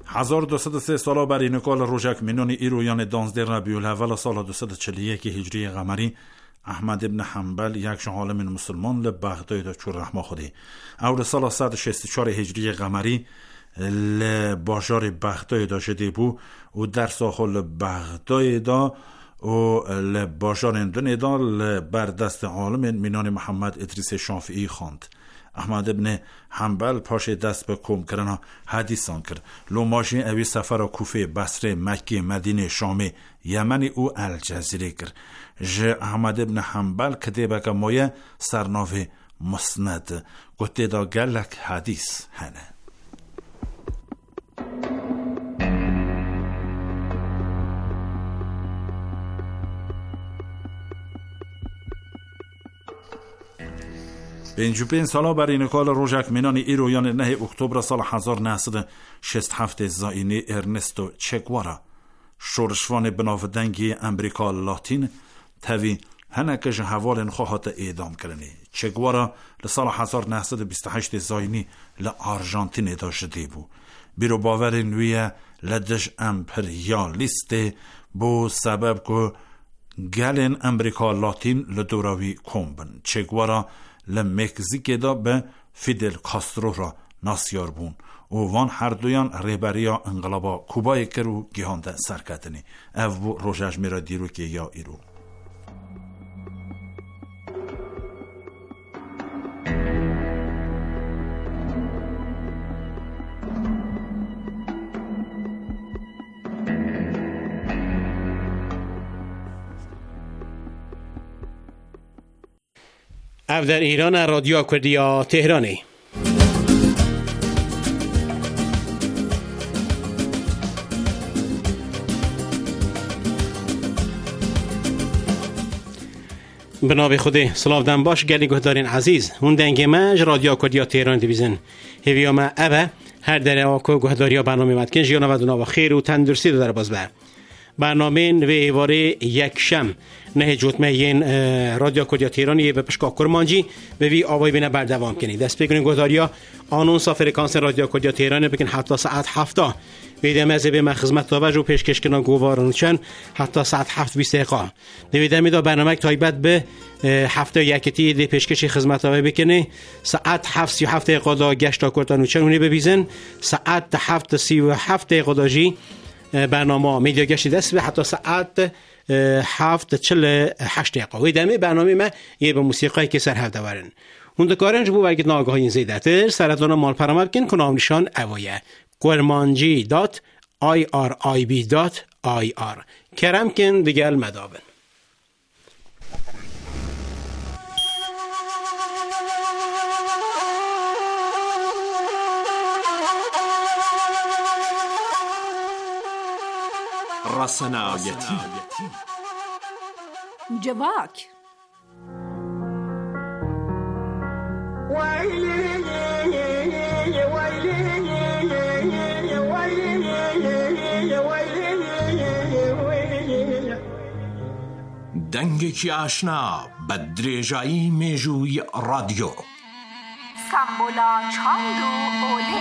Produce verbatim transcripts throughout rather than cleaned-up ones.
هزار و دویست و سه ساله بر اینکال روژک مینون ایرویان دانزده ربیع الاول سال دویست و چهل و یک هجری قمری احمد ابن حنبل یک عالم مسلمان ل بغداد چور رحمه خودی اول سال صد و شصت و چهار هجری قمری ل بازار بغداد شده بو و در ساحل بغداد و ل بازار اندون ل بر دست عالم مینان محمد ادریس شافعی خواند. احمد ابن حنبل پاش دست به کم کردن حدیثان کرد. لو ماشین اوی سفر کوفه، بصره، مکه، مدینه، شام، یمن او الجزیره کرد. ج احمد ابن حنبل کتیبه که مایه سرناوه مسند گوته دا گلک حدیث هنه. پنجوپین سالا بر اینکال روژک مینان ایرویان نه اکتبر سال هزار و نهصد و شصت و هفت زاینی ارنستو چه گوارا شورشوان بناودنگی امریکا لاتین تاوی هنکش حوال خواهات اعدام کرنی. چه گوارا لسال هزار و نهصد و بیست و هشت زاینی لآرژانتین داشته بو. بیرو باور نویه لدش امپریالیست بو سبب که گلن امریکا لاتین لدوراوی کمبن. چه گوارا لمکزیک دا به فیدل کاسترو را ناسیار بون و وان هر دویان رهبریا انقلابا کوبای کرو گیهانده سرکتنی او بو روژش میرا دیرو که یا ایرو. او در ایران رادیو کردیا تهرانی. بنابه خوده سلاف دن باش گلی گهدارین عزیز هون دنگی مج رادیو کردیا تهران دیویزن هیویام اوه هر در آکو گهداریا برنامه مدکن جیانا و دونا و خیر و تندرسی رو در باز بر برنامه و ایواره یک شم نه جوتمه این رادیو کردیا تهرانی به پشکا کرمانجی به وی آوای بینه بردوام کنی دست بکنین گهداریا آنونس فرکانس رادیو کردیا تهرانی بکن حتی ساعت هفته ویدم از به خدمت توجه پیشکش کنن گوارن چن حتی ساعت هفت بیست دقیقه دویدم میدا برنامه تایبت به هفته یکتی دی پیشکش خدمت توجه بکنه ساعت هفت سی و هفت دقیقه دا گشت کردن چن اونی ببیزن ساعت هفت سی و هفت دقیقه داجی برنامه میدیا گشت دست به حتی ساعت هفت چل هشت دقیقه ویدم برنامه ما یه به موسیقی که سر هفته ورن اون دکارنج بو برگت ناگاهی زیدتر سرطان مال پرامرکن کنام نشان اوایه کرمانجی دات آی آر آی بی دات آی آر کرم کن دیگل مدابن رسنایتی جواک دنگێکی ئاشنا بە درێژایی مێژووی رادیۆ سامبولا چاند و ئۆلێ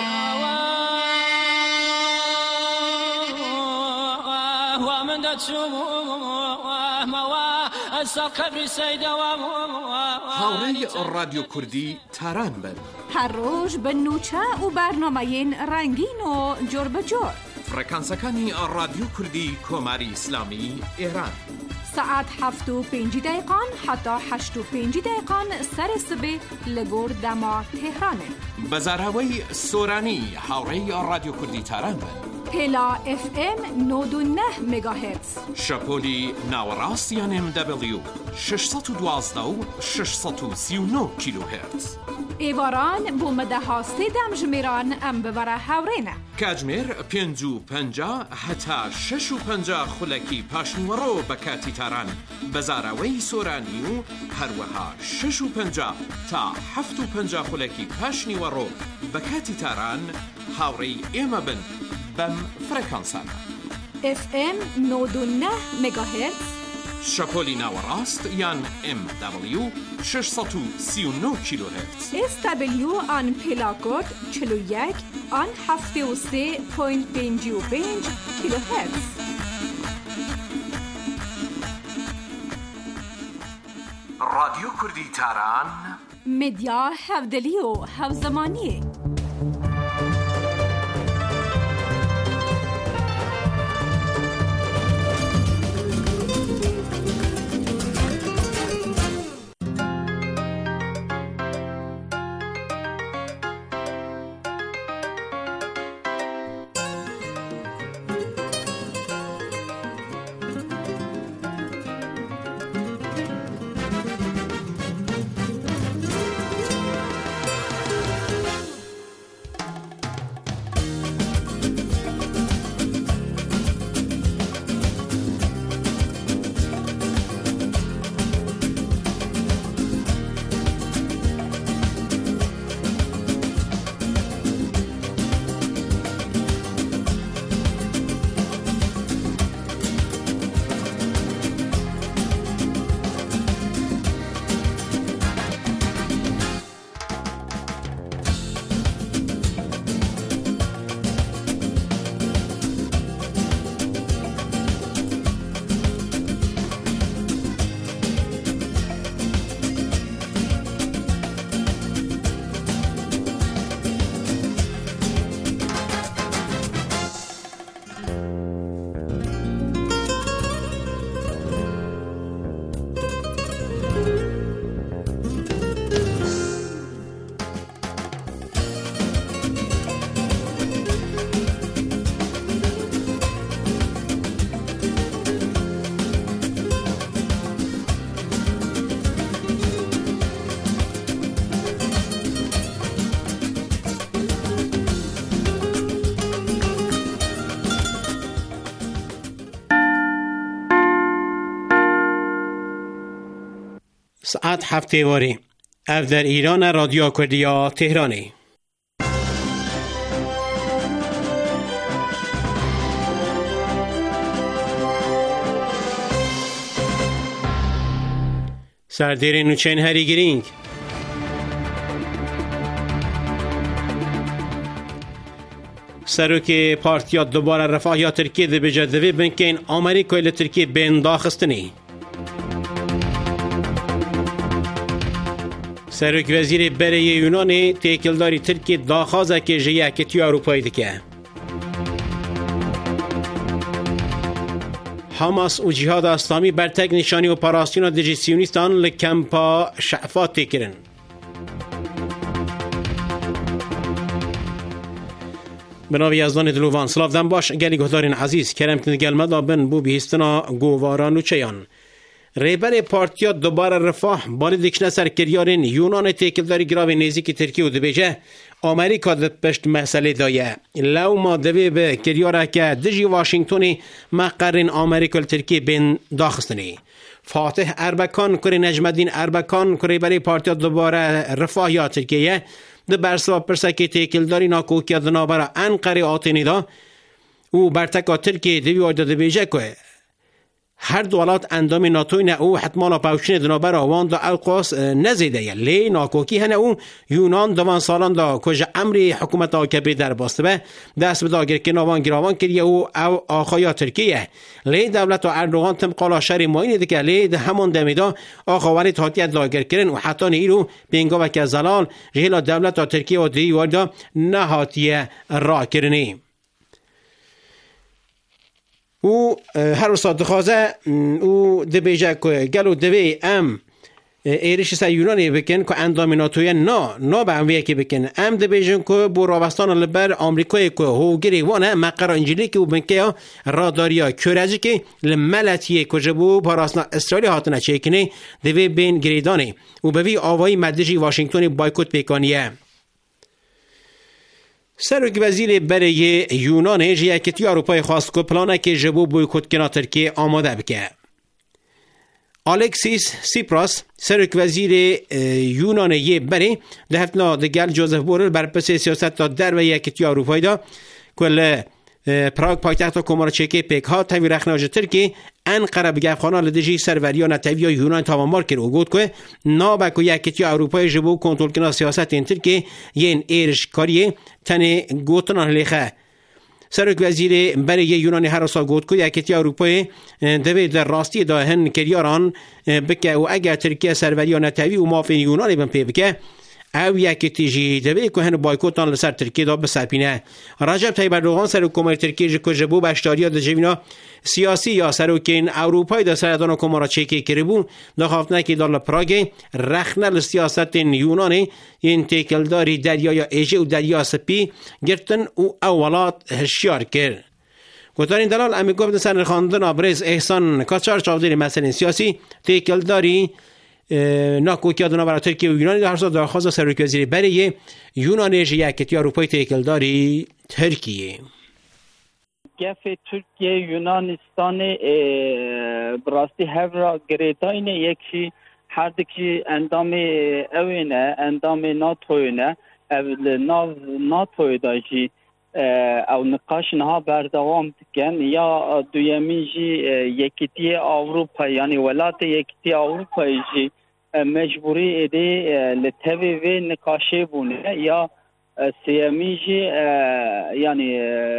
هاوڕێی رادیۆ کوردی تاران بن هەر ڕۆژ بە نوچە و بەرنامەیەن ڕەنگین و جۆر بە جۆر فڕێکانسەکانی رادیۆ کوردی کۆماری ئیسلامی ئێران ساعت هفت و پنج دقیقان حتی هشت و پنج دقیقان سر سبه لگور دما تهرانه بەزاراوەی سۆرانی هاوڕێی رادیۆ کوردی تاران بن پلا اف ام نود و نه مگاهرتز شەپۆلی ناوەڕاستیان ام دبلیو ششصد و دوازده و ششصد و سی و نه کیلوهرتز ایواران بو مدەها سێدەم ژمێران ئەم ببەرە هاوڕێنە کاتژمێر پێنج و پەنجا هەتا شەش و پەنجا خولەکی پاشنیوەڕۆ بە کاتی تاران بەزاراوەی سۆرانی و هەروەها شەش و پەنجا تا هەفت و پەنجا خولەکی پاشنیوەڕۆ بە کاتی تاران هاوڕێی ئێمە بن بەم فرەکانسانە اف ام نود و نه مگاهرتز شپولی نوراست یان ام دبلیو ششصد و سی و نه کیلوهرتز. اس دبلیو آن پلاکود چهل و یک آن هفتاد و سه ممیز پنجاه و پنج کیلوهرتز. رادیو کردی تاران مدیا هفدلی و هفزمانی. ساعت هفته واری اف در ایران رادیو کردیا تهرانی. سردیر نوچین هری گرینگ سروک پارتیا دوباره رفاه یا ترکیه ده بجدوی بنکین آمریکا ایل ترکیه بین داخستنی. سروک وزیر بره یونانی تیکلداری ترکیه داخازه که جیه کتی اروپایی دکه. حماس و جهاد اسلامی برتگ نشانی و پاراسیون دجی سیونیستان لکمپا شعفات تکرن. بنابی ازدان دلوان سلاف دن باش گلی گهدارین عزیز کرمتن گلمدا بن بو بیهستنا گواران و چیان. ریبر پارتیا دوباره رفاه بالی دکشنه سرکریارین یونان تیکلداری گراوی نیزی که ترکیه و دبیجه آمریکا ده پشت مسئله دایه لو ما دوی به کریاره که دجی واشنگتونی مقرن آمریکا ترکیه بین داخستنی. فاتح اربکان کری نجمدین اربکان کری برای پارتیا دوباره رفاه یا ترکیه ده برسوا پرسکی تیکلداری ناکوکیا دنابرا انقری آتینی دا او برتکا ترکیه دوی آیده دبیجه که هر دولت اندام ناتوی نه او حتما پاوشین دنابر آوان دا القاس نزیده یه لی ناکوکی هنه او یونان دوان سالان دا کج امری حکومت آکبی در باسته به دست به داگر که ناوان گراوان کریه او او آخایا ترکیه لی دولت و اردوغان تم قالا شهر ماینه دکه لی ده همون دمیدا آخوانی تحتیت داگر کرن و حتی نیرو بینگا و که زلال جهلا دولت و ترکیه و دیوار دا نهاتیه را کرنی. او هر روز دخوازه او دبیجه که گلو دبی ام ایرش سر یونانی بکن که اندام ناتویه نا نا به امویه که بکن ام دبیجن که بو راوستان لبر آمریکای که هوگیری وانه مقر انجلی که او بنکه راداریا کرجی که لملتیه که جبو پاراسنا اسرائیل هاتنه چیکنه دوی بین گریدانه او بوی آوایی مدجی واشنگتونی بایکوت بیکانیه. سروک وزیر برای یونان جیه کتی اروپای خواست که پلانه که جبو بویکوت کنا ترکیه آماده بکه. الکسیس سیپراس سروک وزیر یونان یه بری ده هفتنا دگل جوزف بورل بر پس سیاست تا در و یکتی اروپای دا کل پراگ پایتخت کمار چکه پیک ها تاوی رخناج ترکی انقره بگه افغانا لدجی سروریان نتوی یا یونان تمامار کرد و گفت که نابک و یکیتی اروپای جبو کنترل کنه سیاست این ترکیه یین ایرش کاریه تنه گوتنان لیخه. سرک وزیر برای یونانی هر سال گفت که یکیتی اروپای دوید در راستی داهن کریاران بکه و اگر ترکیه سروریان نتوی و مافین یونانی بن پی بکه او یکیتی جی دوید که هن بایکوتان لسر ترکیه دا بسرپینه. رجب طیب اردوغان سر حکومت ترکیه جی که جبو بشتاریا دا جوینا سیاسی یا سروکین اروپای دا سردان کمارا چیکی کربون دا خوافتنه که دال پراگ رخنل سیاست یونانی این تیکلداری دریا یا ایجه و دریا سپی گرتن و اولات هشیار کرد. گوتارین دلال امی گفت سر خواندن آبرز احسان کچار چاودیر مسئله سیاسی تیکلداری ناکوکیا دنا برای ترکیه و یونانی در حساب درخواست سرک وزیر برای یونانی یکیتی اروپای تیکلداری ترکیه. گف ترکیه یونانستان براستی هفرا گریتاینه یکی هر دکی اندام اوینه اندام ناتوینه او ناتوی داجی او نقاش نها بردوام دکن یا دویمی جی یکیتی اروپا یعنی ولات یکیتی اروپا جی مجبوری ایده لطوی و نقاشه بونه یا سیامیجی یعنی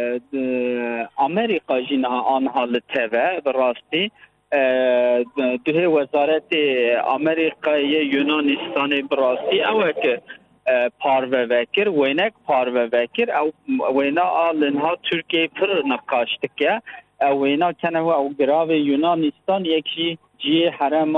امریکا جنها آنها لطفه براستی دوه وزارت امریکای یونانستان براستی او که پارو وکر وینک پارو وکر او وینا آلنها ترکیه پر نقاشت که او وینا کنه او گراو یونانستان یکی جی حرم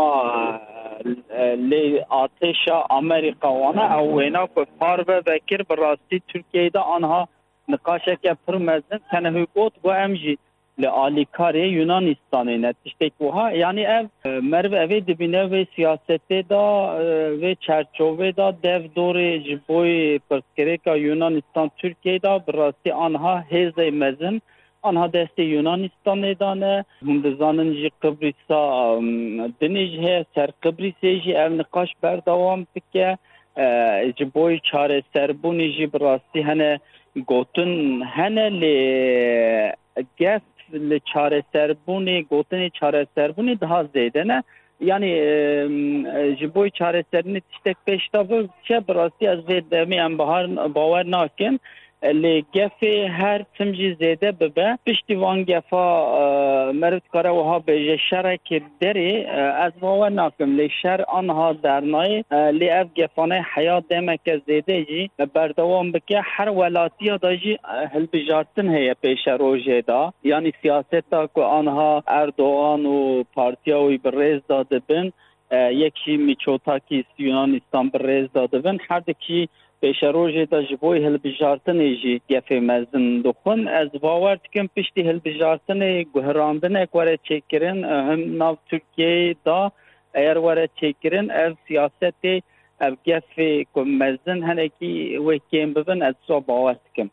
لی آتش امریکا وانا او وینا که پارو وکر براستی ترکیه دا آنها نقاشه که پر مزن کنه بود و امجی لآلیکاری یونانستانی نتیجه وها یعنی اف مرو اوی دبینه و سیاست دا و چرچوه دا دو دور جبوی پرسکریکا یونانستان ترکیه دا براستی آنها هیز مزن آنها دست یونانستان دانه هم بزانن جی قبریسا دنیج ہے سر قبریسی جی او نقاش بردوام بکه جبوی چاره سربونی جی براستی هنه گوتن هنه لی گف لچاره سربونی گوتنی چاره سربونی daha زیده نه یعنی جبوی چاره سربونی تشتک پیشتا بود چه براستی از ویدمی ام باور ناکن لی گفی هر تمجی زیده ببه پشتی وان گفا مرد کاره وها بیجه شرک داری از باور ناکن لی شر آنها درنای لی اف گفانه حیات دمک زیده جی بردوام بکه هر ولاتی دا جی هل بجارتن هیا پیش روژه دا یعنی سیاست دا که آنها اردوغان و پارتیاوی بریز داده بن یکی میچوتاکی یونانستان بریز داده بن هر دکی پیش روژه دا جبوی هل بجارتن جی گفه مزن دخون از باور تکم پشتی هل بجارتن گهراندن اک وره چکرن هم ناو ترکیه دا ایر وره چکرن از سیاست از گفه مزن هنکی وکیم ببن از سو باور تکم.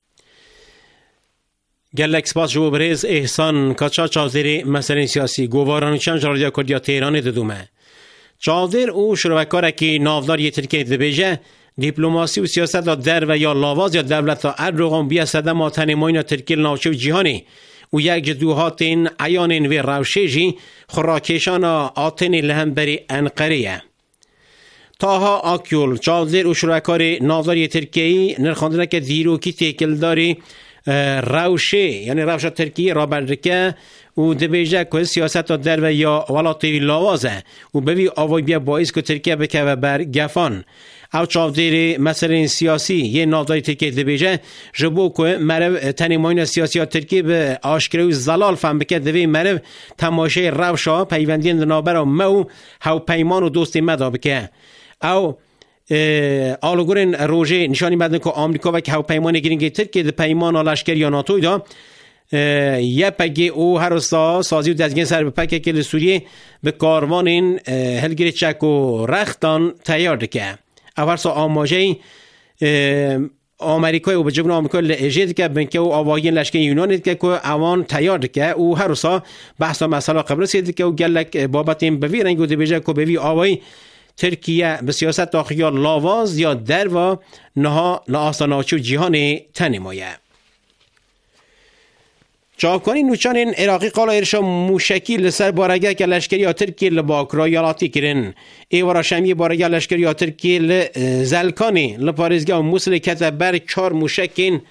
گلک سپاس جو بریز احسان کچا چاوزیر مسئله سیاسی گواران چند رادیو کردیا تهران ددومه. چاوزیر او شروعکاره که نافدار یه ترکیه دبیجه دیپلماسی و سیاست در و یا لاواز یا دولت تا اردوغان بیا صدم ما تنماین ترکیه ناوچه و جهانی و یک جدوهات این عیان و روشه جی خراکشان آتن لهم بری انقریه. تاها آکیول چاوزیر و شروعکار نافدار ترکیه نرخاندنه که دیروکی تیکلداری روشه یعنی روشه ترکیه را بردکه و دبیجه که سیاست در و یا ولاتی لاوازه و بوی آوای بیا باعث که ترکیه بکه و بر گفان او چاودیر مسئله سیاسی یه نافداری ترکیه دبیجه جبو که مرو تنماین سیاسی ترکیه به آشکره و زلال فهم بکه دوی مرو تماشه روشا پیوندین دنابر و مو هاو پیمان و دوست مدا بکه او آلوگورن روژه نشانی مدن که آمریکا و که هاو پیمان گرینگی ترکیه ده پیمان آلشکر یا ناتوی دا یه پگه او هر سا سازی و دزگین سر به پکه که لسوریه به کاروان این هلگری چک و رختان تیار دکه او هر سا آماجه آمریکای و به جبن آمریکای لعجه دکه بنکه و آواهی لشکر یونان دکه که اوان تیار دکه او هر سا بحثا مسئله قبرس دکه و گلک بابت این بوی رنگو دی بجه که بوی آواهی ترکیه به سیاست داخلی لاواز یا در و نها لآساناچی و جهان تنمایه. جاکانی نوچان عراقی قال ارشا موشکی لسر بارگه که لشکری ترکی لباکرا یالاتی کرن ایوارا شمی بارگه لشکری ترکی لزلکانی لپارزگه و موسل کتا بر چار موشکین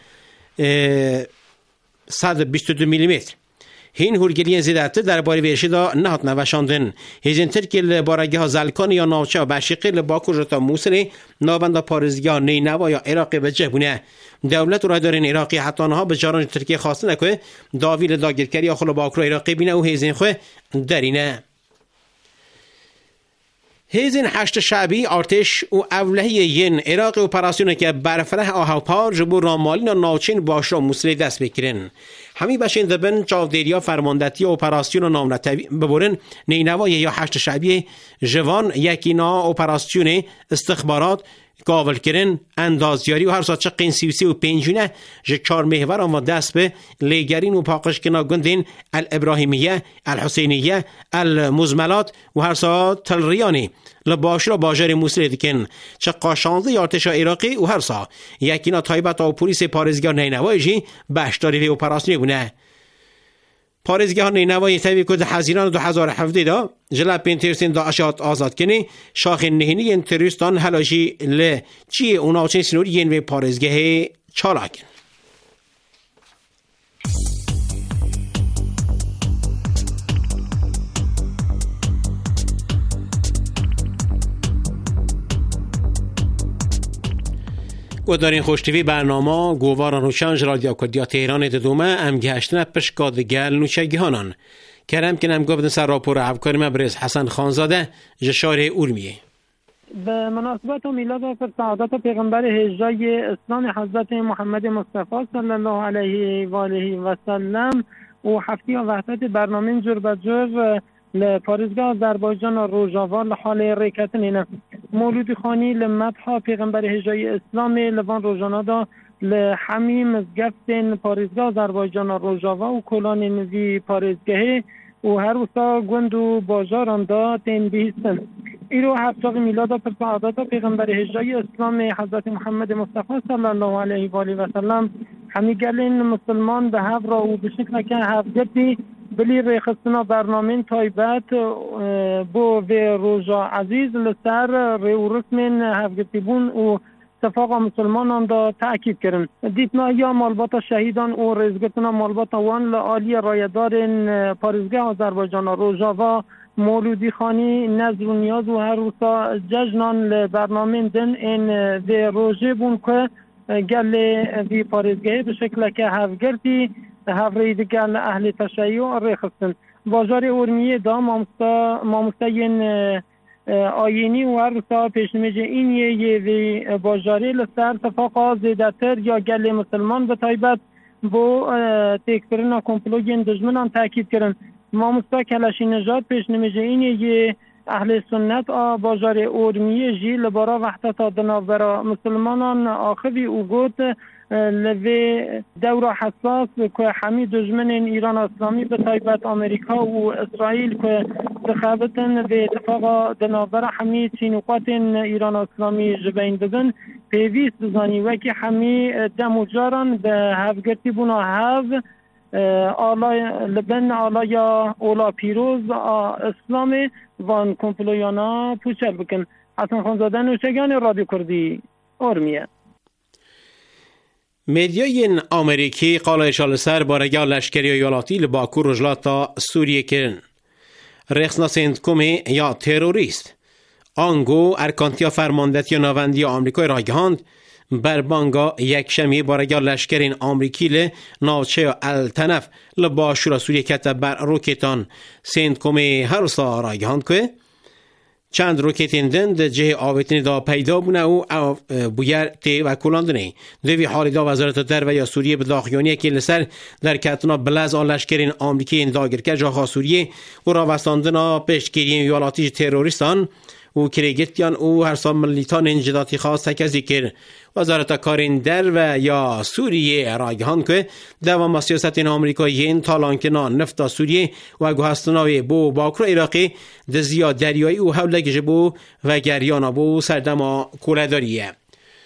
صد و بیست و دو میلیمتر. هین هورگیلین زیدت در باری ویشی دا نهات نوشاندن هیزین ترکی لبارگه ها زلکانی یا ناوچه و بشیقی لباکر جتا موسلی نابند پارزگه ها نینوا یا عراقی بجه بونه. دولت رای دارین عراقی حتی آنها به جاران ترکیه خواسته نکوه داویل داگیرکری یا خلو باکر عراقی بینه و هیزین خواه درینه. هیزین هشت شعبی ارتش و اولهی ین عراقی اپراسیونه که برفره آهوپار جبو رامالین و ناوچین باشرا موسلی دست بکرن. همی بشین دبن چاودیریا فرماندتی اپراسیون و نامنتوی ببورن نینوای یا هشت شعبی جوان یکینا اپراسیون استخبارات قابل کرن اندازیاری و هر ساعت چقین سیوسی و پینجونه جه چار محور آن و دست به لیگرین و پاقشکنا گندین الابراهیمیه الحسینیه المزملات و هر ساعت تلریانی لباشر و باجر موسلی دکن چه قاشانده ارتش عراقی و هر ساعت یکینا تایبت و پولیس پارزگار نینوای جی بشتاری و اپراسیونی بونه. پارزگاه ها نینوای تاوی کد حزیران دو هزار و هفده دا جلب بین ترسین دا اشیات آزاد کنی شاخ نهینی این تروریستان حلاجی ل چی اوناوچین سنوری این و پارزگاه چالاکن. و دارین خوشتیوی برنامه گواران و شنج رادیو کردیا تهران دومه ام گهشتن پشکادگل نوچگیهانان کرم کنم گفتن سر راپور افکار مبرز حسن خانزاده جشار اورمیه. به مناسبت میلاد سعادت پیغمبر هجری اسلام حضرت محمد مصطفی صلی الله علیه و آله و سلم و هفته وحدت برنامه جور به جور لپارزگاه آذربایجان و روژاوا لحال ریکتن اینه مولودی خانی لمدها پیغمبر هجری اسلام لوان روژانا دا لحمی مزگفتن پارزگاه آذربایجان و روژاوا و کلان نوی پارزگاه و هر وسا گوند و باجاران دا تین بیستن. ایرو هفتاق میلاد پر سعادت پیغمبر هجری اسلام حضرت محمد مصطفی صلی الله علیه و آله و سلم همی گلین مسلمان به هف را و به شکل که هفگتی بلی ریخستنا برنامه تایبت بو و روژا عزیز لسر ریو رسمین هفگتی بون و اتفاق مسلمانان دا تأکید کرن. دیتنا یا مالبات شهیدان و رزگتنا مالبات وان لعالی رایدار پارزگاه آذربایجان روژاوا مولودی خانی نظر و نیاز و هر روزا جشنان لبرنامه دن این و روژه بون که گل وی پارزگاه به شکل که هفگرتی هفرید گل اهل تشیع ریخستن. بازار اورمیه دا مامستین آینی و هر روزا پیشنمیجه این یه وی بازاری لسر تفاقا زیدتر یا گل مسلمان به تایبت بو تکترین کمپلوگین دجمنان تاکید کرن. مامستا کلشی نجات پیشنمیجه این یه اهل سنت آ بازار اورمیه جی لبارا وحدت دنابرا مسلمانان آخوی او گوت لوی دور حساس که همی دجمن ایران اسلامی به تایبت امریکا و اسرائیل که دخابتن و اتفاق دنابرا همی چینوقات ایران اسلامی جبین دادن پیویست بزانی و که همی دم و جاران به هفگرتی بونا هف آلای لبن آلایا اولا پیروز اسلام وان کمپلویانا پوچل بکن. حسن خانزاده نوشگان رادیو کردی اورمیه. مدیای آمریکی قال اشال سر بارگاه لشکری ایالاتی لباکو رجلاتا سوریه کرن. رخصناسند کمی یا تروریست. آنگو ارکانتیا فرماندتی و نواندی آمریکای راگهاند بر بانگا یک شمی بارگاه لشکرین آمریکی ل ناوچه التنف لباشورا سوریه کتا بر روکتان سند کمی هر سا راگهاند که چند روکتین دند جه آویتنی دا پیدا بونه و بویر تی و کلاندنی دوی حالی دا وزارت در و یا سوریه به داخیانی که لسر در کتنا بلز آن لشکرین آمریکی انداگر که جاها سوریه و را وستاندنا پشتگیری یالاتیج تروریستان و کرگتیان او هر سال ملیتان انجداتی خاص تکزی کرد. وزارت کارین در و یا سوریه راگهان که دوام سیاست این آمریکایی این تالانکنا نفتا سوریه و گوهستناوی بو باکر عراقی دزیا دریایی و حولک جبو و گریانا بو سردما کولداریه.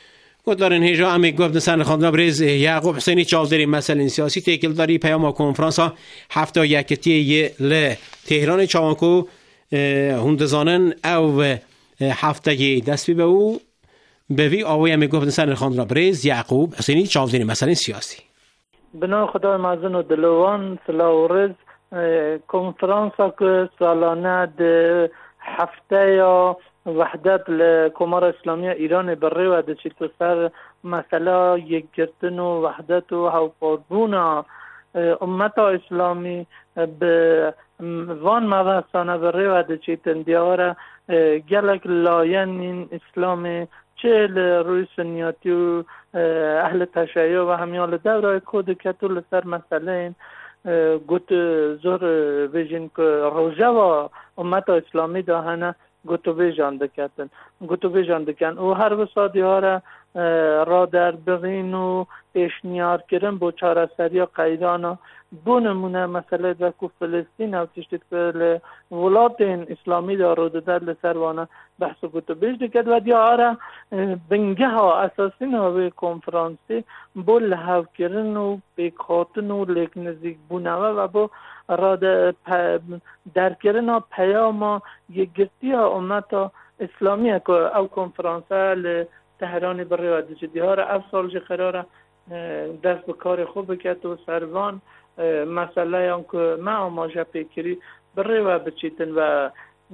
گفتارن هیجا امی گفت سن خواندن بریز یعقوب حسینی چاوزری مسئله سیاسی تکل داری پیام کنفرانسا هفته یکتی ل تهران چاوانکو هندزانن او هفته دست به او به وی آوی امی گفت سن خواندن بریز یعقوب حسینی چاوزری مسئله سیاسی بنا خدای مازن و دلوان سلاورز کنفرانسا که سالانه ده هفته یا وحدت لکمار اسلامی ایران بره و ده چیتو سر مسئله یک گرتن و وحدت و هوپاربون امت اسلامی به وان موستانه بره و ده چیتن دیاره گلک لاین این اسلام چه روی سنیاتی و اهل تشیع و همیال دوره کود کتول سر مسئله این گوت زور ویژن که روژه و امت اسلامی داهنه گوتو ویژان دکتن گوتو ویژان دکن و هر وسادی ها را را در بغین و پیشنیار کرن با چاره سری و قیدان بو نمونه مسئله دکو فلسطین او تشتید که ولات اسلامی دا رو دادر لسروانه بحث گوتو بیش دکت و دیا را بنگه ها اساسی نوی کنفرانسی بو لحو کرن و بیکاتن و لیک نزیک بونوه و بو را در کرن پیام یک گرتی ها امت اسلامی که او کنفرانسه تهران بر روی جدی ها را اف سال قراره دست به کار خوب بکت و سروان مسئله هم که ما آماجه پیکری بر روی بچیتن و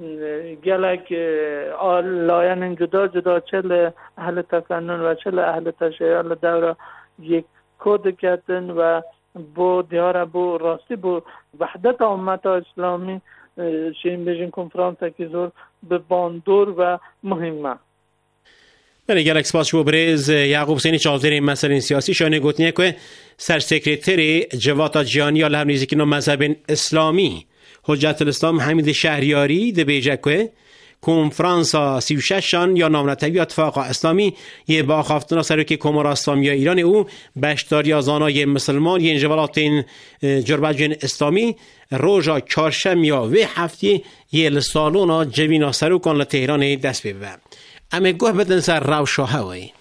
گلک لاین جدا جدا چل اهل تفنن و چل اهل تشیع دوره یک کود کتن و بو دیاره بو راستی بو وحدت امت اسلامی شین بیشین کنفرانس که زور به باندور و مهمه. بله گلک سپاس شو بریز یعقوب حسینی چاوزری مسئله سیاسی شانه گوتنیه که سرسکرتری جواتا جیانی یا لهم نیزی که نو مذهب اسلامی حجت الاسلام حمید شهریاری ده بیجه که کنفرانسا سی و ششان یا نامنتوی اتفاق اسلامی یه با خافتنا سر که کمار اسلامی ایران او بشتاری آزانای مسلمان یه انجوالات جربجین اسلامی روژا چارشم یا وی هفتی یه لسالونا جوینا سرو کن لتهران دست ببه اما گوه بدن سر رو شاهوی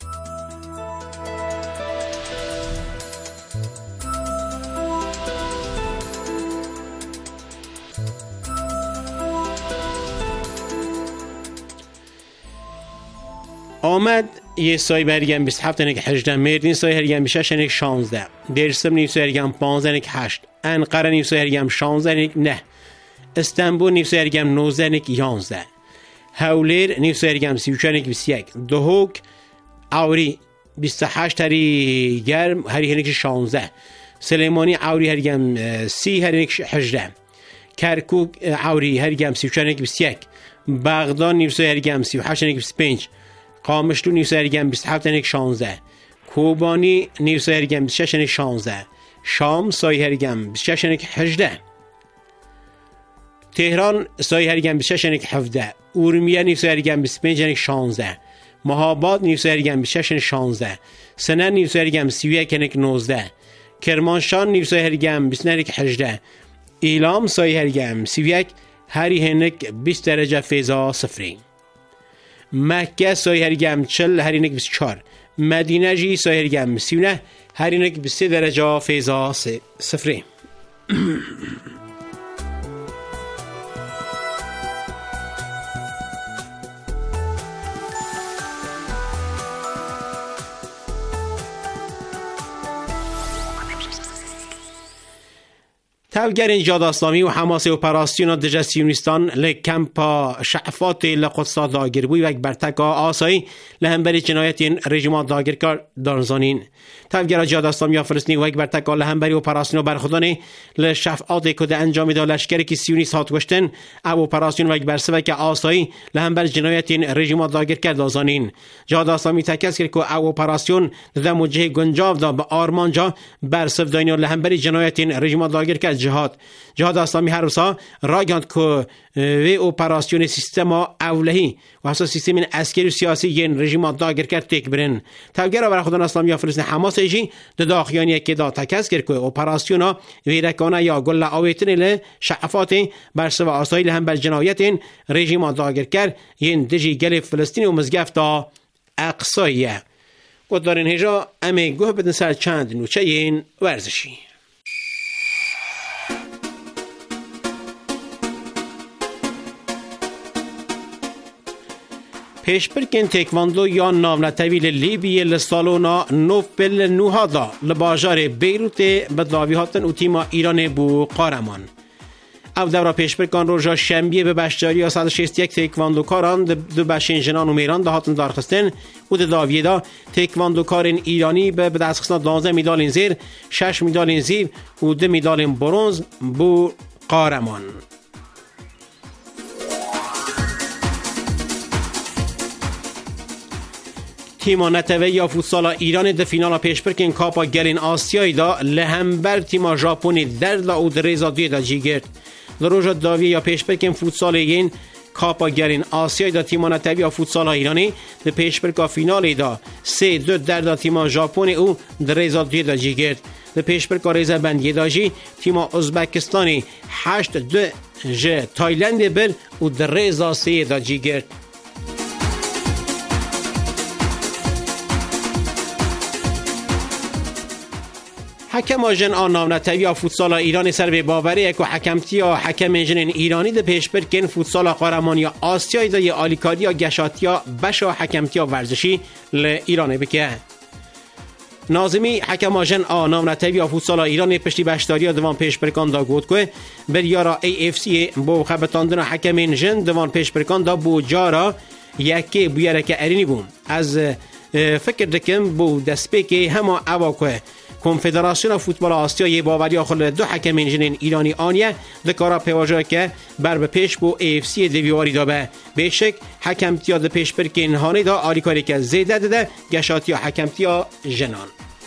آمد یه سای برگم بیست هفت نک هجده مردین سای هرگم بیشش نک شانزده درسم نیف سای هرگم پانزده نک هشت انقره نیف سای هرگم شانزده نک نه استنبول نیف سای هرگم نوزده نک یانزده هولیر نیف سای هرگم سی و چه نک بیست یک دهوک عوری بیست هشت هری گرم هری هنک شانزده سلیمانی عوری هرگم سی هری نک هجده کرکوک عوری هرگم سی و چه نک بیست یک بغداد نیف سای هرگم سی و هشت نک بیست پنج قامشلو نیو سرگم بیست هفت نک شانزده کوبانی نیو سرگم بیست شش نک شانزده شام سای هرگم بیست شش نک هجده تهران سای هرگم بیست شش نک هفده اورمیه نیو سرگم بیست و پنج نک شانزده مهاباد نیو سرگم بیست و شش نک شانزده سنن نیو سرگم سی و یک نک نوزده کرمانشاه نیو سرگم بیست نک هجده ایلام سای هرگم سی و یک هری هنک بیست درجه فیضا صفری مکه سای هرگم چل هرینک بیست و چهار مدینه جی سای هرگم سی و نه هرینک بیست درجه فیضا صفری تفگر جهاد اسلامی و حماس اپراسیون دژ سیونیستان لکمپا شعفات لقدس داگر بوی و برتکا آسایی لهمبری جنایت این رژیم داگر کار دارزانین تفگر جهاد اسلامی و فلسطینی و برتکا لهمبری اپراسیون برخودانی لشفعات کد انجام داد لشکری که سیونیست هات گشتن او اپراسیون و برسه که آسایی لهمبر جنایت این رژیم داگر کار دارزانین جهاد اسلامی تکس کرد که او اپراسیون در موجه گنجاو دا به آرمانجا برسه داینو لهمبری جنایت این رژیم داگر کار جهاد جهاد اسلامی هر روزا راگاند که وی اپراسیون سیستم اولهی و حتی سیستم عسکری و سیاسی این رژیم داگر کرد تک برن تفگر برای خودان اسلامی و فلسطین حماس ایجی دو داخیانی که دا تکس کرد که اپراسیون ویرکانه یا گل آویتن ل شعفات برسه و آسایی لهم بر جنایت این رژیم داگر کرد این دجی گل فلسطین و مزگفت اقصایه دارین هجا امی گوه بدن سر چند نوچه این ورزشی. پیشبرکن تکواندو یا ناونتویل لیبی لسالونا نوفل نوهادا لباجار بیروت بدلاوی هاتن و تیما ایران بو قارمان. او دورا پیشبرکان روژا شنبیه به بشجاری صد و شصت و یک تکواندو کاران دو بشین جنان و میران ده هاتن دارخستن و ده داویه دا تکواندو کارین ایرانی به دست خستنا دوازده میدالین زیر، شش میدالین زیب و دو میدالین برونز بو قارمان. تیما نتوه یا فوتسال ایران ده فینال پیشبرکن کاپا گلین آسیایی دا لهمبر تیما ژاپنی درد او در ریزا دوی دا جیگرد. در روژا داوی یا پیشبرکن فوتسال این کاپا گلین آسیایی دا تیما نتوه یا فوتسال ایرانی ده پیشبرکا فینال دا سه دو درد تیما ژاپنی او در ریزا دوی دا جیگرد. ده پیشبرکا ریزا بندی داجی تیما ازبکستانی هشت دو جه تایلند بر او در ریزا سه دا جیگرد. حکم آجن آن نامنتوی یا فوتسال ایرانی سر به باوری که حکمتی یا حکم انجن ایرانی ده پیشبرکن فوتسال قهرمانی آسیایی ده یا آلیکاری یا گشاتی یا بشا حکمتی یا ورزشی ل ایرانی بکه. ناظمی حکم آجن آن نامنتوی یا فوتسال ایرانی پشتی بشتاری یا دوان پیشبرکان دا گود که بر یارا ای اف سی بو خبتاندن حکم انجن دوان پیشبرکان دا بو جارا یکی بیاره ارینی بوم. از فکر دکم بو دسپیکی همه اوا که کنفدراسیون فوتبال آسیا باوری آخر دو حکم انجنین ایرانی آنیه دکارا پیواجه که بر به پیش بو ای اف سی دیواری دابه بیشک حکمتیا ده پیش برکن هانی دا آریکاری که زیده ده گشاتیا حکمتیا جنان.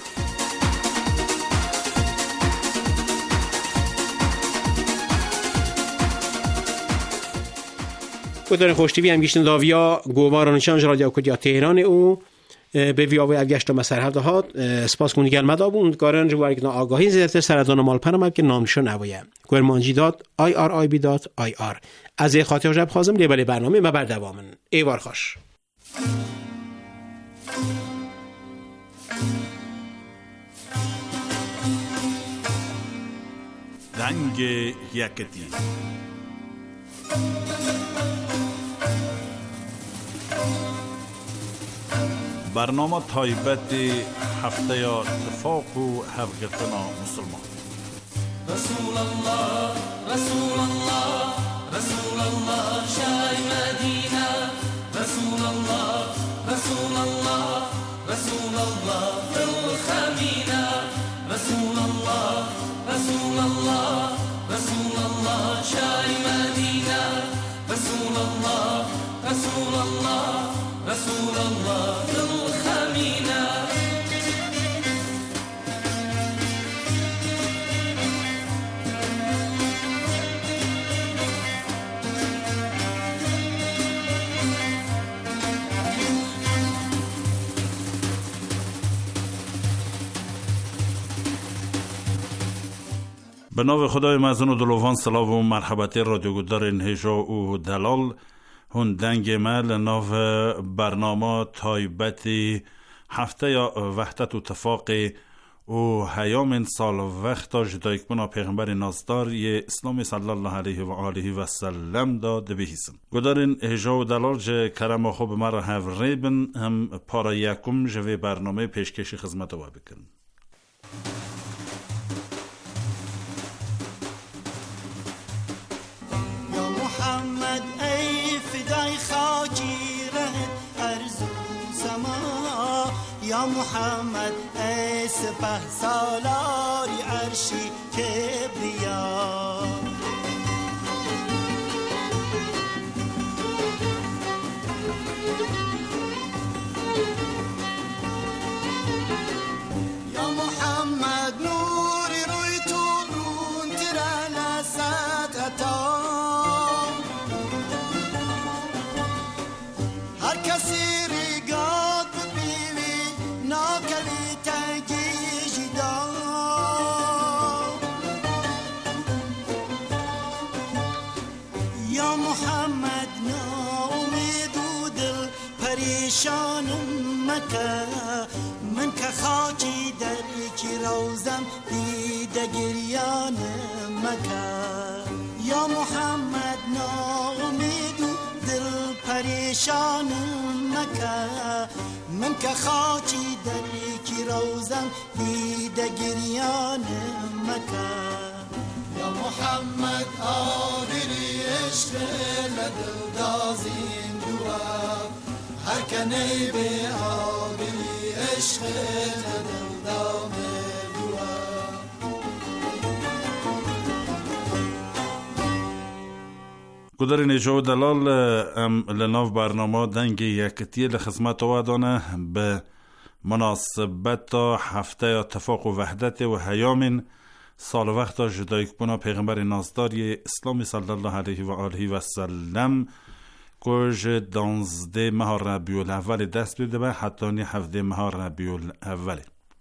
کدارن خوشتیوی هم گیشتن داویا گوارانشان رادیو کدیا تهران او به ویاوی افگشت و مسرحت هات سپاس کنیگر مدابوند کارن جواری که آگاهی زیادتر سردان مال پرم که نامشون نباید گرمانجی داد آی آر آی بی داد آی آر از خاطر جب خازم لیبل برنامه ما بردوامن ایوار خوش دنگ یکتی برنامه تایبت هفته یا اتفاق و هفگرتنا مسلمان رسول الله رسول الله رسول الله شای مدینه رسول الله رسول الله رسول الله فی الخمینه رسول الله رسول الله رسول الله شای مدینه رسول الله رسول الله رسول الله فی الخمینه به نام خدای مزون و دلوان سلام و مرحبت رادیو گودار انهجا و دلال هون دنگ مل ناو برنامه تایبتی هفته یا وحدت و اتفاق و هیام سال وقتا جدایک بنا پیغمبر نازدار یه اسلام صلی الله علیه و آله و سلم داده بهیسن گودارین هجا و دلال جه کرم خوب مرا هف ریبن هم پارا یکم جوی برنامه پیشکشی خدمت و بکن یا محمد ای سپه سالاری عرشی کبریا یا محمد نوری روی تو رون تیرن اسد عطا هر کسی شان مکه که خاکی در کی روزم دیده گریان مکه یا محمد ناامید و دل پریشان مکه من که خاکی در کی روزم دیده گریان مکه یا محمد آبری عشق لدل دازین دوا هر کنی به آبری عشق لدل دام دوا گذاری نجو دلال ام لناف برنامه دنگ یکتی لخدمت وادانه به مناسبت هفته اتفاق و وحدت و هیامین سال وقت جدایی کبونا پیغمبر نازداری اسلامی صلی الله علیه و آله و سلم کج دانزده ماه ربیع الاول دست بیده به حتی نی هفده ماه ربیع الاول.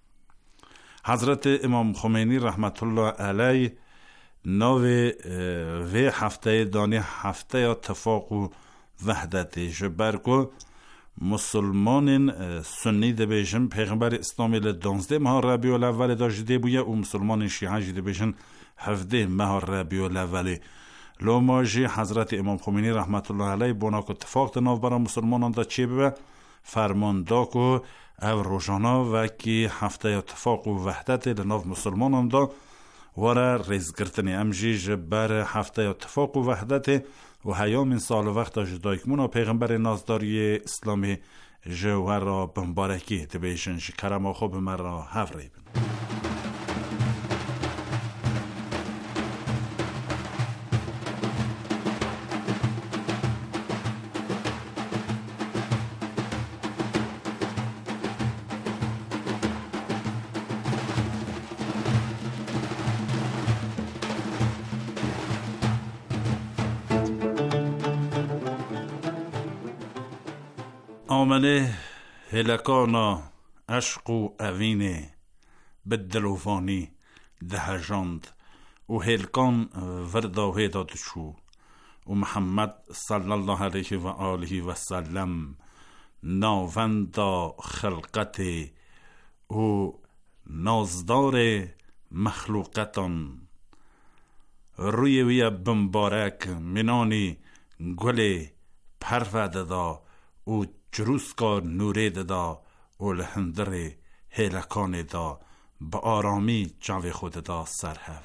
حضرت امام خمینی رحمت الله علیه نو و هفته دانی هفته اتفاق و وحدت جبرگو مسلمان سنی ده بیشن پیغمبر اسلامی لدانزده ماه ربیع الاول دا جده بویه و مسلمان شیعه جده بیشن هفده ماه ربیع الاول. لو ماجی حضرت امام خمینی رحمت الله علیه بنا که اتفاق ناو برای مسلمانان دا چی ببه فرمان دا که او روزانا و که هفته اتفاق و وحدت لناو مسلمانان دا ورا ریزگرتنی امجی جبر هفته اتفاق و وحدت و هیام سال وقت جدایی کمونا پیغمبر نازداری اسلامی جوهر را بمبارکی تبیشن شکرم خوب من را هفره بن. آمنه هلکانا عشق و اوینه بدلوفانی دهجاند و هلکان ورداوه دادشو و محمد صلی الله علیه و آله و سلم ناوند خلقت و نازدار مخلوقتان روی وی بمبارک منانی گل پرورده دا و جروسکا نوره دا و لحندر هیلکان دا با آرامی جاوی خود دا سرهف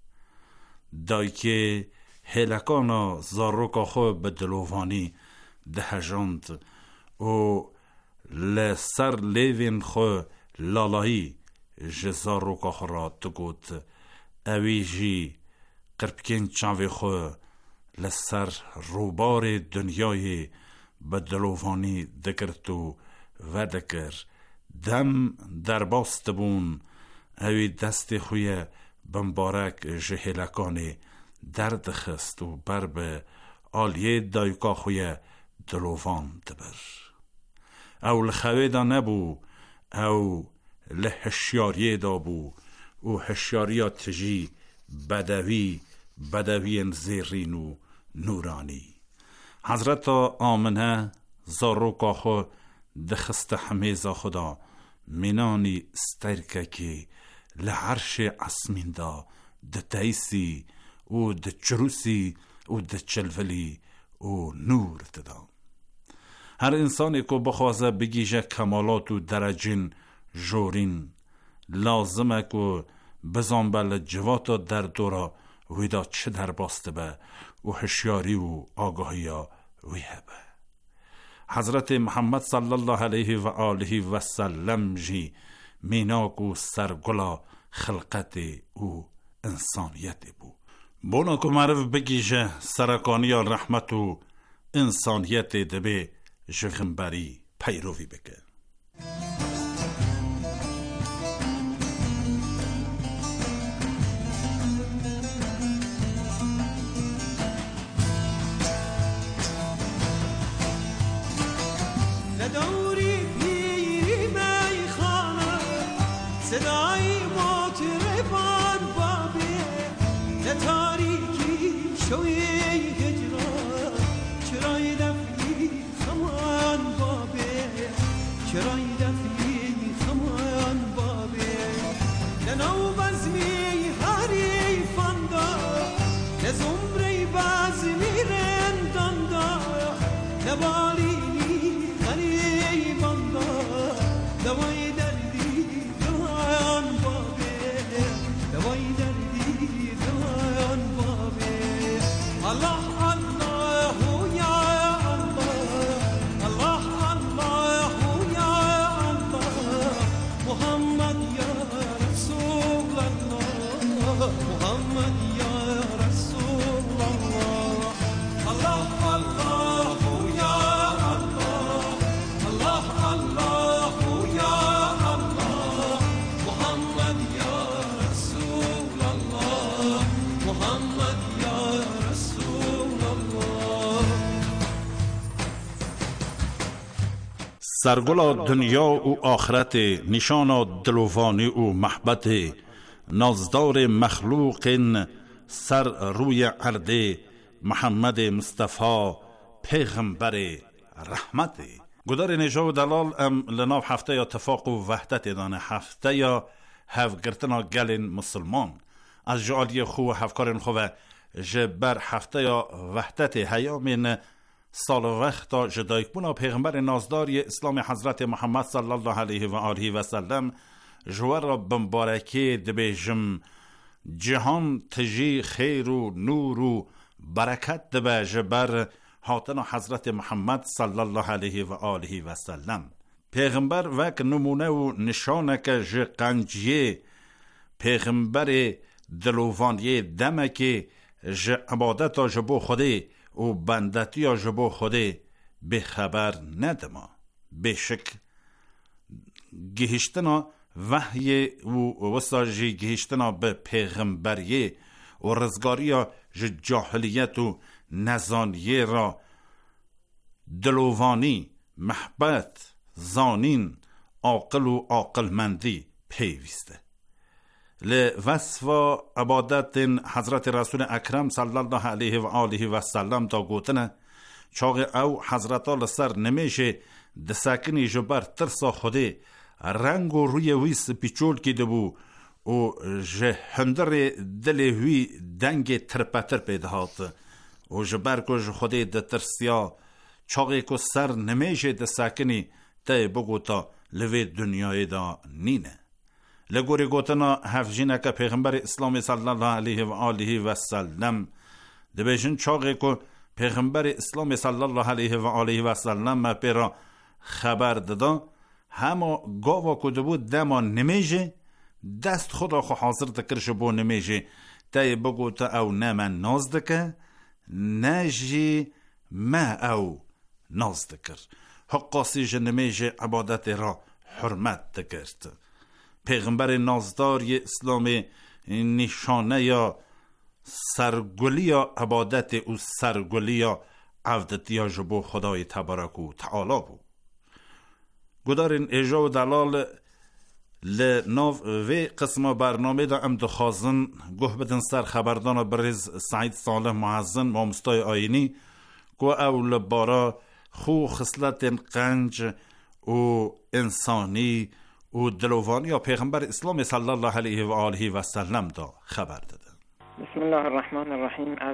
دای که هیلکانا زاروکا خو بدلووانی دهجاند و لسر لیوین خو لالایی جزاروکا خو را تگود اوی جی قربکین جاوی خو لسر روبار دنیای بدلووانی دکرت و ودکر دم در باست بون اوی دست خوی بمبارک جهلکانی درد خست و بر به آلیه دایکا خوی دلووان دبر او لخوی دا نبو او لحشیاریه دا بو و حشیاریات جی بدوی بدوی زیرین و نورانی حضرت آمنه زاروکا خو دخست حمیزا خدا منانی سترکه که لعرش عصمین دا ده تیسی و ده چروسی و ده چلولی و نور ددا هر انسانی که بخوازه بگیجه کمالات و درجین جورین لازمه که بزن بل جواتا در دورا ویدا چه در باسته به و هشیاری و آگاهی ویه به حضرت محمد صلی الله علیه و آله و سلم جی میناک و سرگلا خلقت و انسانیت بو بونا که معرف بگیجه سرکانی رحمت و انسانیت دبه جغنبری پیروی بکن صدای مطربان بابه لتاریکی شوی هجران چرای دفی خمان بابه چرای دفی سرگلا دنیا و آخرت، نشان دلوانی و محبت، نازدار مخلوق سر روی عرض، محمد مصطفی پیغمبر رحمت. گدار نجا و دلال ام لناو هفته یا اتفاق و وحدت دانه، هفته یا هفگرتنا گلین مسلمان از جعالی خو و هفکارن خو و جبر هفته یا وحدت هیامین سال وقتا جدایک بونا پیغمبر نازداری اسلام حضرت محمد صلی الله علیه و آله و سلم جوار را بمبارکی دبیجم جهان تجی خیر و نور و برکت دبه جبر هاتنا حضرت محمد صلی الله علیه و آله و سلم. پیغمبر وک نمونه و نشانه که ج قنجیه پیغمبر دلووانیه دمه که ج عبادتا جبو خوده و بندتی جبو خوده به خبر ندما. بشک گهشتنا وحی و وساجی گهشتنا به پیغمبریه و رزگاری ج جاهلیت و نزانیه را دلووانی محبت زانین عاقل و عاقلمندی پیوسته. لوصف عبادت حضرت رسول اکرم صلی الله علیه و آله و سلم تا گوتنه چاق او حضرت آل سر نمیشه دسکنی جبر ترسا خوده رنگ و روی ویس پیچول که دبو و جهندر دل هوی دنگ ترپتر پیدهات و جبر که خوده ده ترسیا چاقی که سر نمیشه دسکنی تا بگو تا لوی دنیای دا نینه. لگوری گوتنا هفجینه که پیغمبر اسلام صلی الله علیه و آله و سلم دبیشن چاقی که پیغمبر اسلام صلی الله علیه و آله و سلم ما پیرا خبر دادا همه گاوا کده بود دما نمیشه دست خود را خو حاضر تکرش بو نمیشه تای بگو تا او نه من ناز دکه نجی ما او ناز دکر حقاسی جه نمیشه عبادت را حرمت دکرد. پیغمبر نازداری اسلام نشانه یا سرگلی یا عبادت او سرگلی یا عبدت یا جبو خدای تبارک و تعالی بو. گدارین اجا و دلال لناف و قسم برنامه دا ام دخوازن گوه بدن سر خبردان برز سعید صالح معزن مامستای آینی گو او لبارا خو خصلت قنج و انسانی و دلوانی یا پیغمبر اسلام صلی الله علیه و آله و سلم دا خبر داده. بسم الله الرحمن الرحیم. از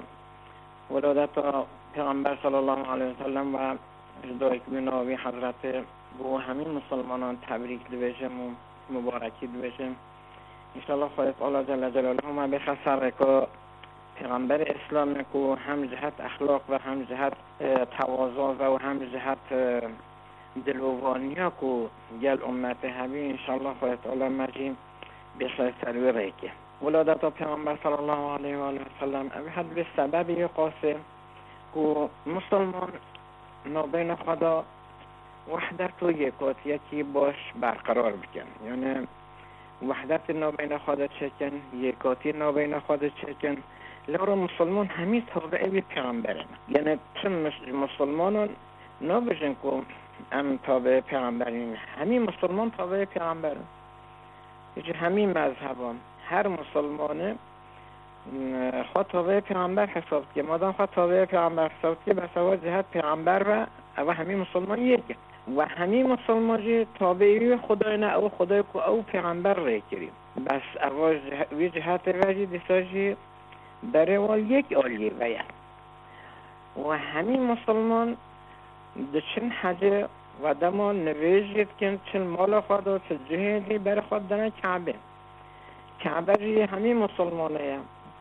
ولادت پیغمبر صلی الله علیه و سلم و جدایک بناوی حضرت بو همین مسلمانان تبریک دویجم و مبارکی دویجم. انشاءالله خواهد الله جل جلاله ما بخصر که پیغمبر اسلام که هم جهت اخلاق و هم جهت تواضع و هم جهت دلوانیا که گل امت همی انشاءالله خواهد الله مجیم بخیر سروی ریکه. ولادت پیغمبر صلی الله علیه و سلم اوی حد به سبب یه قاسم که مسلمان نابین خدا وحدت و یکات یکی باش برقرار بکن، یعنی وحدت نابین خدا چکن، یکاتی نابین خدا چکن. لورا مسلمان همی تابعه بی پیغمبرن، یعنی چون مسلمانان نابجن که ام تابع پیغمبرین، همی مسلمان تابع پیغمبرن. یعنی همی مذهبان هر مسلمانه خواه تابع پیغمبر حساب که مادام خواه تابع پیغمبر حساب که بس اول جهت پیغمبر و و همی مسلمان یکی و همی مسلمان جه تابعی خدای نه او خدای که او پیغمبر ری کریم بس اول وی جهت وجی دیساجی در اول یک آلیه ویا و همی مسلمان دچن حجه و دما نویجید که چن مال خود و چه جهدی بر خود دنه کعبه کعبه جی همی مسلمانه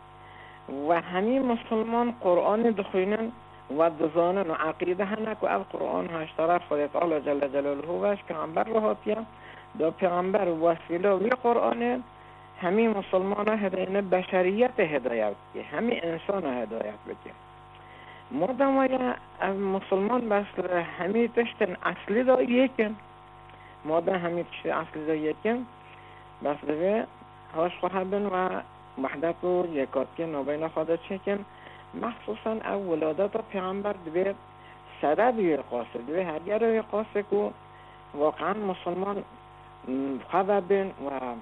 و همی مسلمان قرآن دخوینن و دزانن و عقیده هنک و از قرآن هاش طرف خودت الله جل جلاله وش پیغمبر رو هاتیم دو پیغمبر وسیله وی قرآن همی مسلمان هدایت بشریت هدایت که همی انسان هدایت بکن مادام ویا از مسلمان بس همی تشتن اصلی دا یکن مادام همی تشتن اصلی دا یکن بس دوی هاش خواهدن و وحدت و یکاتی نابین خدا چکن مخصوصا او ولادت پیغمبر دوی سببی قاصد و هدیه قاصد که واقعا مسلمان خبابن و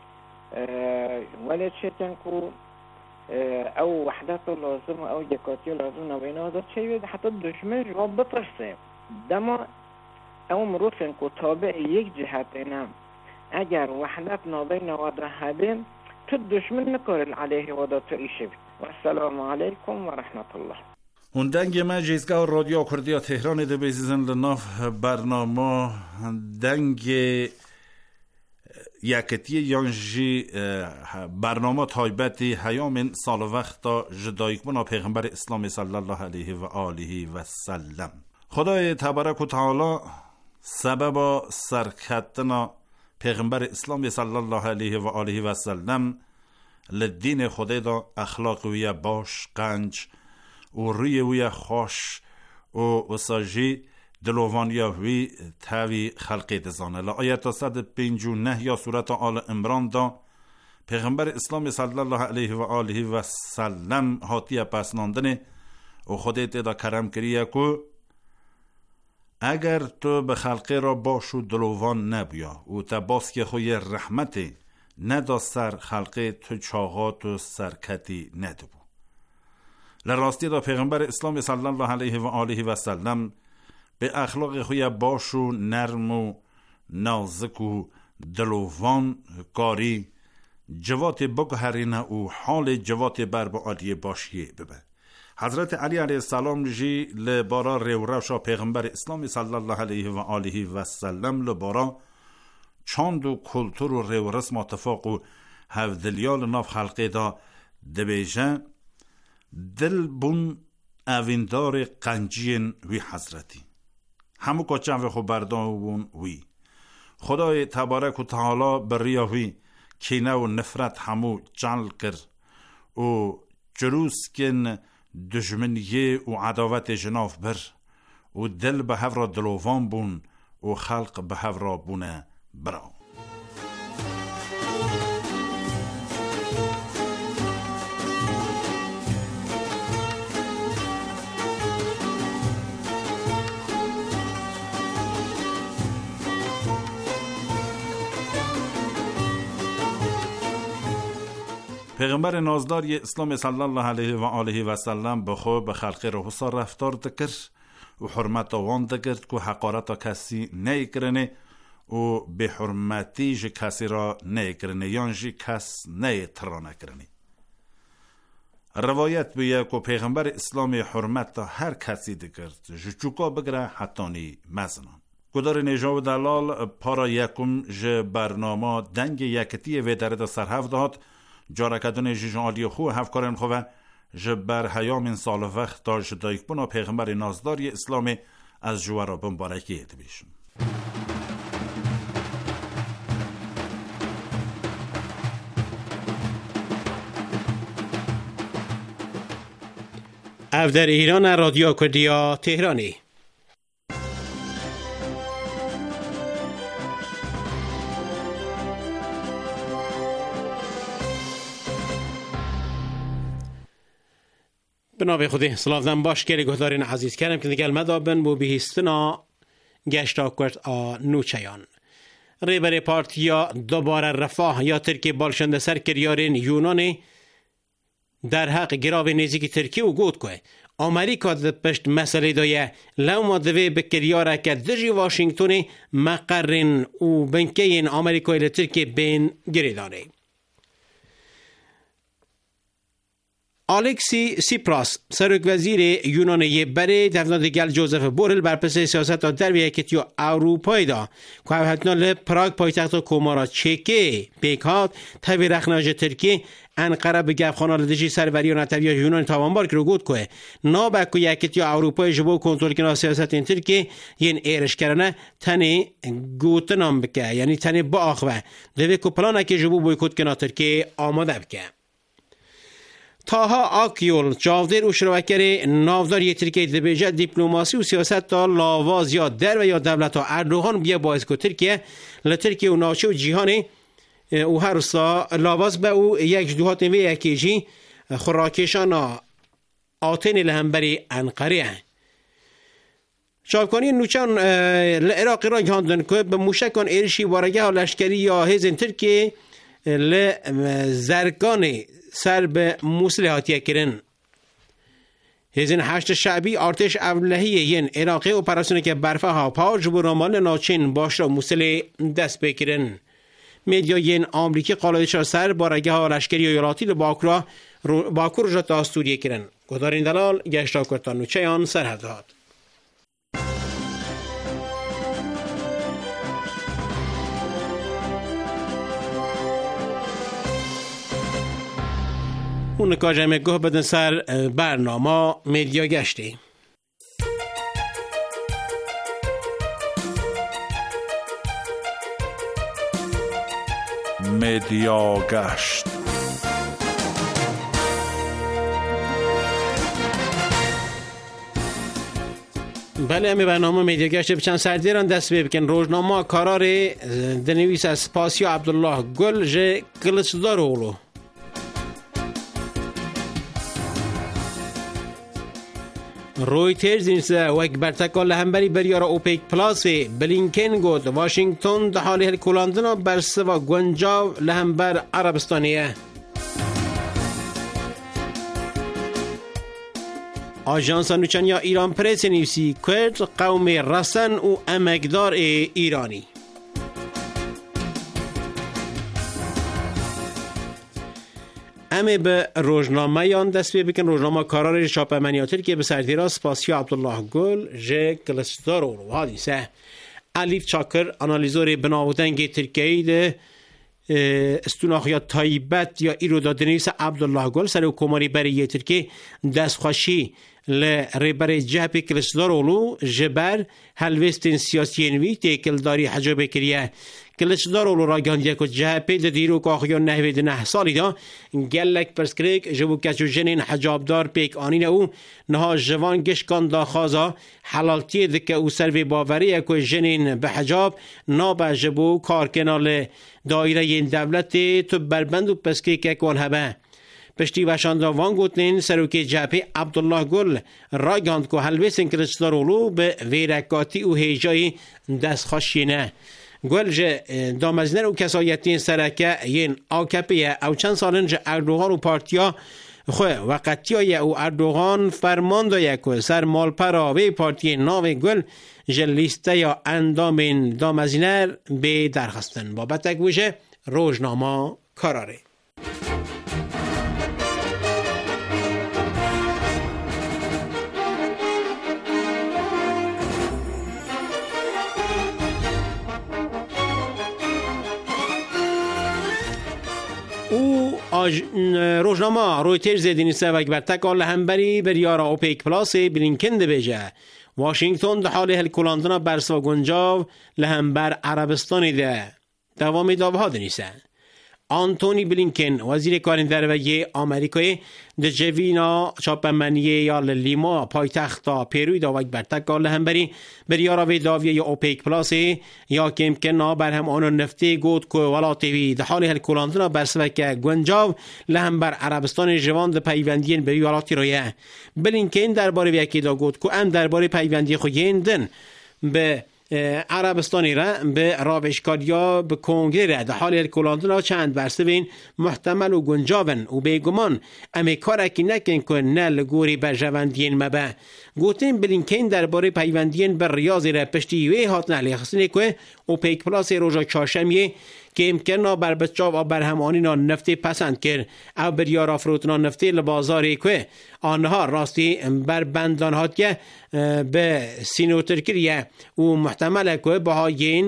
ولی چیتن که او وحدت لازم او یکاتی لازم نوینا داد چه حتی دشمن جواب بترسه دما او مروفن که تابع یک جهت اینم اگر وحدت نابین وادر هبین تو دشمن نکارل علیه وادر تو ایشه و السلام علیکم و رحمت الله. هندنگ ما جیزگاه رادیو کردیا تهران ده بیزیزن لناف برنامه دنگ یکتی یانجی برنامه تایبتی هیام سال وقتا جدایک بنا پیغمبر اسلام صلی الله علیه و آله و سلم. خدای تبارک و تعالی سبب سرکتنا پیغمبر اسلام صلی الله علیه و آله و سلم لدین خدای دا اخلاق ویا باش قنج و روی ویا خوش و وساجی دلوانیا وی تاوی خلقی دزانه. لآیت صد پنج و نه یا سورت آل عمران دا پیغمبر اسلام صلی الله علیه و آله و سلم هاتی پسناندنه و خودت دا کرم کریه که اگر تو به خلقی را باش و دلوان نبیا و تباس که خوی رحمتی ندا سر خلقی تو چاغات و سرکتی ندبو. لراستی دا پیغمبر اسلام صلی الله علیه و آله و سلم به اخلاق خوی باش و نرم و نازک و دلوان کاری جوات بگهرینه و حال جوات برب عالی باشیه ببه. حضرت علی علیه السلام جی لبارا ریورشا پیغمبر اسلام صلی الله علیه و آله و سلم لبارا چاند و کلتور و ریورسم اتفاق و هفدلیال ناف خلقی دا دبیجه دل بون اویندار قنجین وی حضرتی همو کچن و خبردان وی خدای تبارک و تعالی بریا وی کینه و نفرت همو جل کر و جروس کن دشمنیه و عداوت جناف بر و دل به هفرا دلوان بون و خلق به هفرا بونه برا. پیغمبر نازدار اسلام صلی الله علیه و آله و سلم به خود به خلق رو حسار رفتار دکر و حرمت وان دکرد که حقارت کسی نیکرنه و به حرمتی جه کسی را نیکرنه یانجی کس نیترانه کرنه. روایت بیه که پیغمبر اسلام حرمت تا هر کسی دکرد جه چوکا بگره حتانی مزنان. گدار نجاو دلال پارا یکم جه برنامه دنگ یکتی و درد سرهف داد جارکدون جیجان آلی خو هفکارن خواه جبر حیام سال وقت تا جدایک بنا پیغمبر نازداری اسلامی از جوارا بمبارکی ادبیشن. او در ایران رادیو کردیا تهرانی. بنابه خودی سلافدن باش که گهدارین عزیز کردم که دیگل مدابن بو بهستنا گشتا کرد آ نوچیان ریبر پارتیا دوباره رفاه یا ترکی بالشنده سر کریارین یونانی در حق گراو نزیکی ترکی و گود که امریکا ده پشت مسئله دایه لو ما دوی بکریاره که درجی واشنگتونی مقرن و بنکین امریکای لترکی بین گریدانه. الکسی سیپراس سرک وزیر یونانی بره دفناد گل جوزف بورل بر پس سیاست در ویکتیو اروپای دا که هتنال پراگ پایتخت کومارا چکه پیکات تاوی رخناج ترکی انقره به گف خانال دجی سروری و نتوی یونان تاوانبار که رو گود که نابک که یکتیو اروپای جبو کنترل کنه سیاست این ترکی ین ایرش کرنه تنی گوتنام بکه یعنی تنی با آخوه دوی که پلانه که جبو بایکوت کنه ترکی آماده بکه. تاها آکیول جاودر و شروکر نافدار ترکیه دبیجه دیپلماسی و سیاست تا لاواز یا در و یا دولت ها اردوغان بیا باعث که ترکیه لترکیه و ناچه و جیهانی او هر سا لاواز به او یک جدوهات نوی یکیجی خوراکشان آتین لهمبری انقره شابکانی نوچان لعراق را گاندن که به موشکان ایرشی وارگه و لشکری یا هیزن ترکی لزرگان سر به موسل هاتیه کرن. هیزن هشت شعبی ارتش اولهی ین عراقی اپراسیونی که برفه ها پاج و رامان ناچین باش را موسل دست بکرن. میدیا ین آمریکی قالایش سر بارگه ها لشکری و یلاتی لباکرا باکور را تا سوریه کرن. گذارین دلال گشتا کرتان نوچه آن سر هدهات. اون کاجمه گوه بدن سر برنامه میدیا گشتی. میدیا گشت. بله امی برنامه میدیا گشت بچند سردیران دست ببکن. روزنامه کارار دنویس از پاسیا عبدالله گل جه کلچدار اولو. رویترز اینسه وک برتکال همبری بریار اوپیک پلاس بلینکن گود واشنگتن ده حالی هل کلاندنا برسه و گونجاو لهمبر عربستانیه. آژانس نوچانیا ایران پرس نیوسی کرد قوم رسن و امکدار ایرانی. همه به روزنامه یان دست بکن. روزنامه کارار شاپمنیاتر که به سردیرا سپاسیا عبدالله گل جه کلستار و حادثه علیف چاکر انالیزور بناودنگ ترکیه ده استوناخیات تایبت یا ایرودا دنیس عبدالله گل سر حکوماری بریه ترکیه دست خوشی لربر جهب کلستار اولو جبر هلوستین سیاسیینوی تیکل داری حجاب کریه. کلچدار اولو را گاندیه که جهپی ده دیرو که آخیان نهوی ده نه سالی دا گلک پرسکریک جبو کچو جنین حجابدار پیک آنین او نها جوان گشکان دا خوازا حلالتی ده که او سروی باوریه که جنین به حجاب نابه جبو کارکنال دایره این دولت تو بربند و پسکریک اکوان هبه. پشتی وشان دا وان گوتنین سروکی جهپی عبدالله گل را گاند که حلویسن کلچدار اولو به ویرکاتی و هیجای دست خوشینه. گل جه دامزنر و کسایتین سرکه ین آکپیه او چند سالن جه اردوغان و پارتیا خواه وقتیای او اردوغان فرمانده که سر مالپرا وی پارتی ناو گل جه لیسته یا اندامین دامزنر به درخستن. بابتک بوشه روزنامه کاراره. روزنامه رویترز دینیسه و برتک آل همبری بریارا اوپیک پلاس بلینکن ده بیجه واشنگتن ده حال هل کلاندنا برس و گنجاو لهمبر عربستانی ده دوامی داوها دینیسه. آنتونی بلینکن وزیر کارین درویه آمریکای ده جوینا چاپمنیه یا لیما پایتخت پیروی داوک برتک آل همبری بریارا وی داویه اوپیک پلاسی یا که امکنا بر هم آنو نفتی گود که ولاتی ده حالی هل کلاندنا برسوک گنجاو لهمبر عربستان جوان ده پیوندین بری ولاتی رویه. بلینکن درباره ویکی دا گود که ام درباره پیوندی خویین دن به عربستانی را به راوشکاریا به کنگره را در حال کلاندنا چند برسه بین محتمل و گنجاون و بیگمان امی کارکی نکن که نل گوری بر جواندین مبه. گوتین بلینکن درباره پیوندین بر ریاضی را پشتی وی هات نهلی خستنی که او پیک پلاس روژا چاشمیه که امکنا بر بچاو و بر همانی نا نفتی پسند کرد او بر یار افروتنا نفتی لبازاری که آنها راستی بر بندان هات که به سینوتر کریه و محتمل که بهاین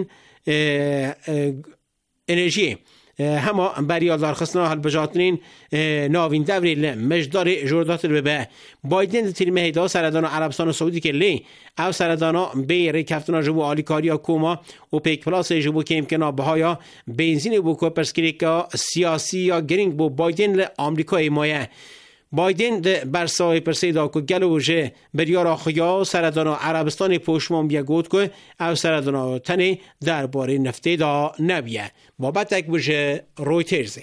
انرژی همه بریال دارخستنا حال بجاتنین ناوین دوری مجدار جوردات به بایدن تیرمه هیدا سردان عربستان سعودی که لی او سردانا بی ریکفتنا جبو آلیکاریا کوما و پیک پلاس جبو که امکنا بهایا بنزین بو که پرسکریکا سیاسی یا گرینگ بو بایدن آمریکای مایه. بایدن ده برسای پرسیدا که گلوژه بریار آخیا سردانا عربستان پوشمان بیا گود که او سردانا تنی درباره نفتی دا نبیه. بابتک بوشه رویترزی.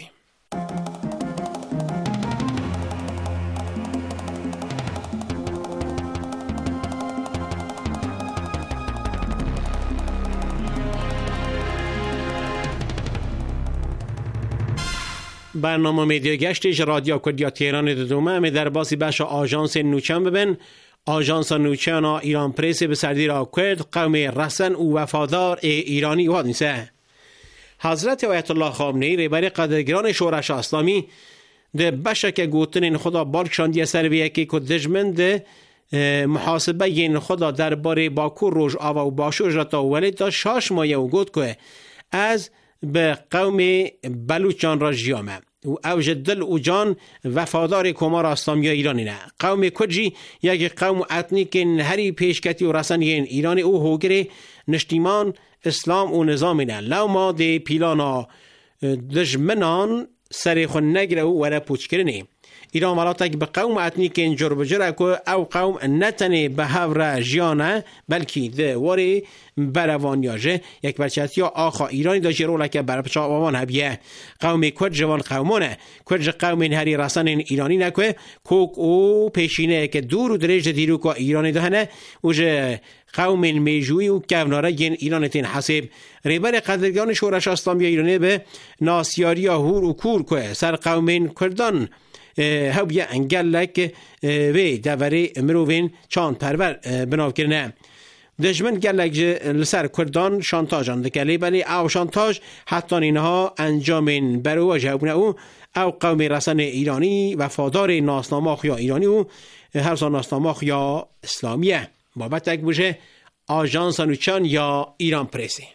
برنامه میدیو گشتش رادیو کردیا تهران دومه می در باسی بخش آژانس نوچان ببین. آژانس نوچان ایران پرس به سردی را کرد قوم رسن و وفادار ایرانی واد نیسه. حضرت آیت الله خامنه‌ای رهبر قدرگران شورش اسلامی ده بشه که گوتن خدا بالکشان دیه سر به یکی که دجمند محاسبه این خدا درباره باکو روش آوا و باشو جتا ولید تا شاش مایه و گوت که از به قوم بلوچان را جیامه و اوج دل و جان وفادار کمار اسلامی ایرانی نه. قوم کجی یک قوم اتنیک هری پیشکتی و رسن این ایرانی او هوگره نشتیمان اسلام و نظام نه. لو ما ده پیلانا دجمنان سر خون نگره و وره پوچ کرنه. ایران ولا تک به قوم اتنیک اینجور بجره که او قوم نتنه به هور جیانه بلکی ده وری بروانیاجه یک برچتی ها آخا ایرانی دا جرولک برپچا وان هبیه قوم کود جوان قومانه کود قوم هری رسن ایرانی نکوه کوک او پیشینه که دور و دریج دیرو که ایرانی دهنه و جه قوم میجوی و کوناره گین ایران تین حسیب ریبر قدرگان شورش اسلامی ایرانی به ناسیاری هور و کور که سر قوم کردان هویه انگلک وی دوره مروین چاند پرور بناو کرنه. دشمن گلک لسر کردان شانتاجان دکلی بلی او شانتاج حتی اینها انجام برو جوابونه او او قوم رسن ایرانی وفادار ناسناماخ یا ایرانی و هر سان ناسناماخ یا اسلامیه بابت اک بوشه آژانس نوچان یا ایران پرسی.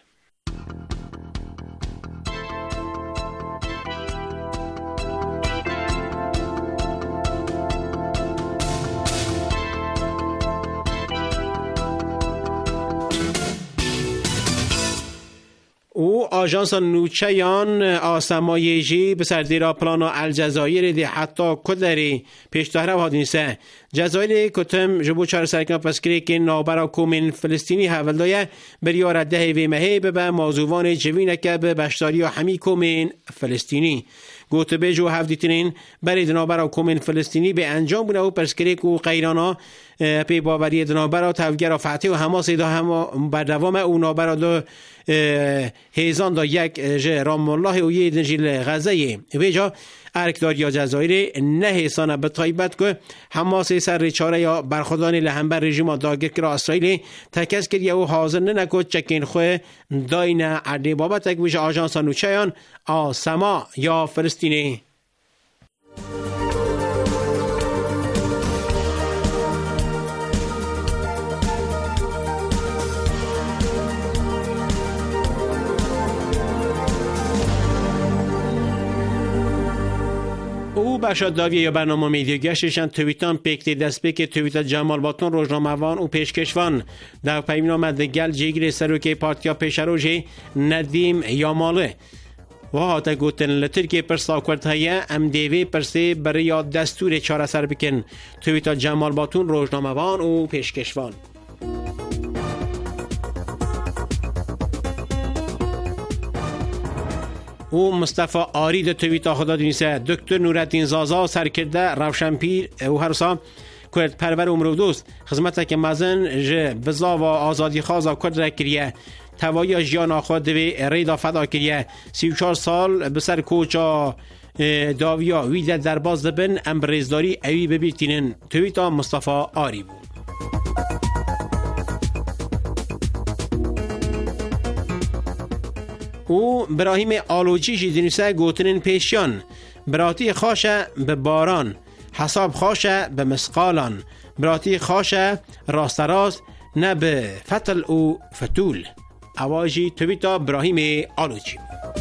او آژانس نوچیان آسمایشی به سردی را پلان الجزایر دی حتی کدری پیشتر وادینسه جزایر کتم جبو چهار سرکن پسکری که نابرا کومین فلسطینی حولدایه بریار ده وی مهی به موضوعان جوینه که به بشتاری و همی کومین فلسطینی گوته بیجو هفدیتنین برای دنابرا کومین فلسطینی به انجام بونه و پسکری که قیرانا پی باوری دنابرا تفگر و فتح و هماسی دا هم بر دوام او نابرا دو هیزان دا یک جه رام الله و یه دنجیل غزه ویجا ارکدار یا جزایر نه حسانه به طایبت که حماسی سر چاره یا برخودان لحنبر رژیم داگر کرا اسرائیل تکس کریه و حاضر ننکو چکین خواه داین عرده بابت تک ویش آژانس نوچیان آسما یا فلسطینی. او باشد داویه یا برنامه میدیو گشتشن تویتان پیکتی دست بکی تویتا جمال باتون روزنامه‌وان و پیشکشوان در پیمین آمد گل جیگر سروکی پارتیا پیشروژی ندیم یا ماله و هاتا گوتن لطر که پرسا کرد هیا ام دیوی پرسی برای دستور چاره سر بکن تویتا جمال باتون روزنامه‌وان و پیشکشوان. او مصطفی آری ده تویتا خدا دونیسه دکتر نورالدین زازا سرکرده روشنپیر و هرسا کرد پرور امرو دوست خدمت که مزن جه بزا و آزادی خوازا کرد را کریه توایی جیان آخواد دوی ریدا فدا کریه سی و چار سال بسر کوچا داویا ویده در باز دبن امبریزداری اوی ببیتینن تویتا مصطفی آری بود. او براهیم آلوچی جدینیسه گوتنین پیشیان براتی خاشه به باران حساب خاشه به مسقالان براتی خاشه راست راست نه به فتل او فتول اواجی تویتا براهیم آلوچی.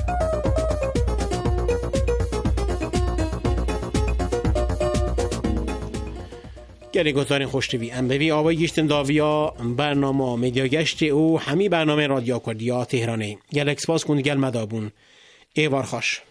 گری گذارین خوشتوی ام ببی آبای گشتن داویا برنامه میدیا گشت او همی برنامه رادیو کردیا تهرانه گل اکسپاس کن گل مدابون ایوار خوش.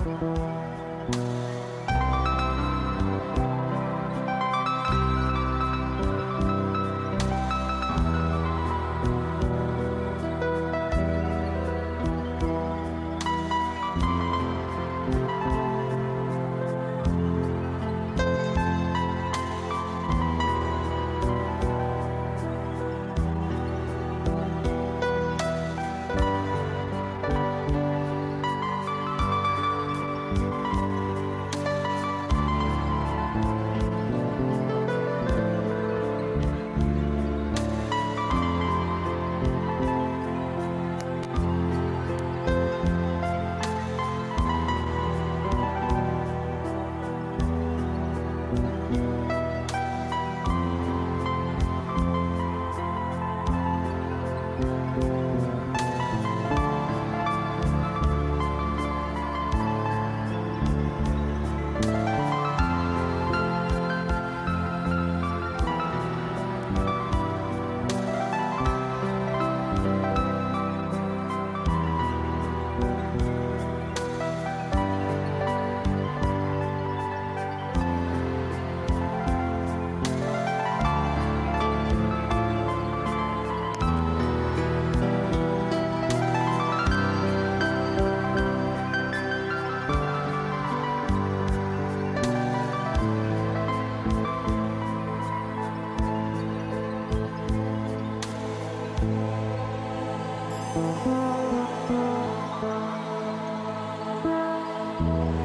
Thank you.